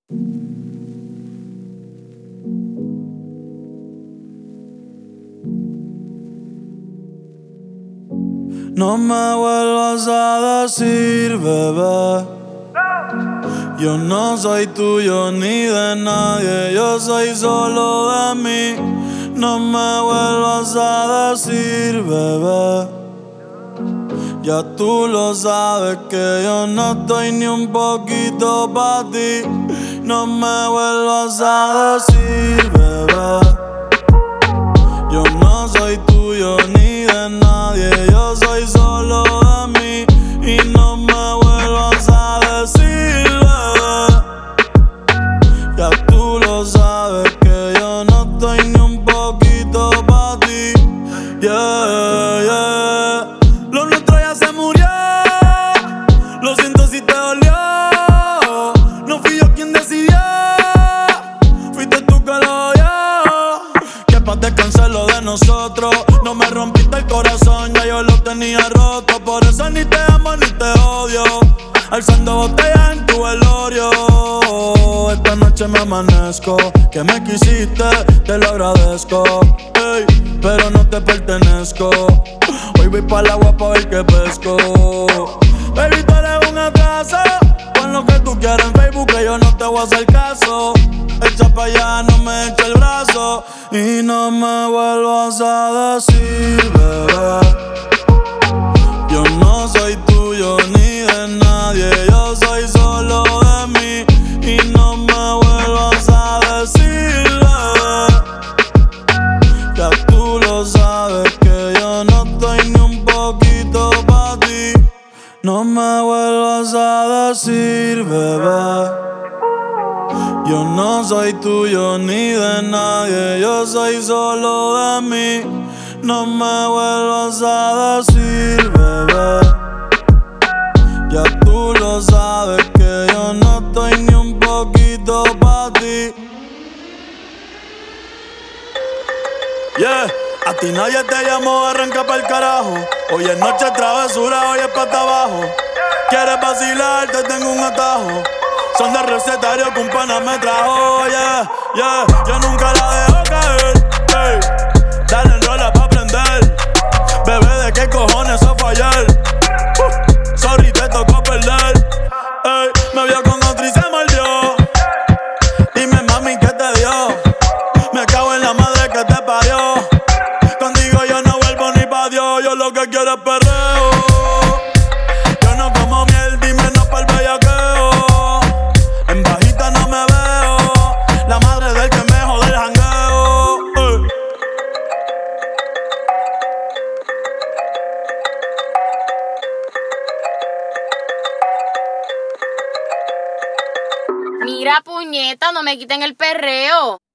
No me vuelvas a decir, bebé, yo no soy tuyo ni de nadie, yo soy solo de mí. No me vuelvas a decir, bebé, ya tú lo sabes que yo no estoy ni un poquito pa' ti. No me vuelvas a decir, bebé, yo no soy tuyo ni de nadie, yo soy solo de mí. Y no me vuelvas a decir, bebé, ya tú lo sabes que yo no estoy ni un poquito pa' ti. Yeah, yeah. Lo nuestro ya se murió, lo siento si te dolió. No fui yo quien decidió, fuiste tú que lo oyó. Que pa' descansar lo de nosotros. No me rompiste el corazón, ya yo lo tenía roto. Por eso ni te amo ni te odio. Alzando botellas en tu velorio. Esta noche me amanezco. Que me quisiste, te lo agradezco. Ey, pero no te pertenezco. Hoy voy pa' la agua pa' ver qué pesco. Baby, tú eres un atraso. Pon lo que tú quieras en Facebook, que yo no te voy a hacer caso. Echa pa' allá, no me eche el brazo. Y no me vuelvas a decir, bebé, yo no soy tuyo ni de nadie, yo soy solo de mí. Y no me vuelvas a decir, bebé, ya tú lo sabes que yo no estoy ni un poquito pa' ti. No me vuelvas a decir, bebé, yo no soy tuyo ni de nadie, yo soy solo de mí. No me vuelvas a decir, bebé, ya tú lo sabes que yo no estoy ni un poquito pa' ti. Yeah, a ti nadie te llamó, arranca pa'l carajo. Hoy es noche travesura, hoy es pata abajo. Quieres vacilar, te tengo un atajo. Son de recetario que un pana me trajo, yeah, yeah. Yo nunca la dejo caer, ey. Dale en rola pa' prender. Bebé, ¿de qué cojones eso fue ayer? Sorry, te tocó perder. Ey, me vio con otro y se mordió. Dime, mami, ¿qué te dio? Me cago en la madre que te parió. Contigo yo no vuelvo ni pa' Dios. Yo lo que quiero es perreo. Yo no como miel, dime no pa'l bellaqueo. En bajita no me veo. La madre del que me jode el jangueo. Mira, puñeta, no me quiten el perreo.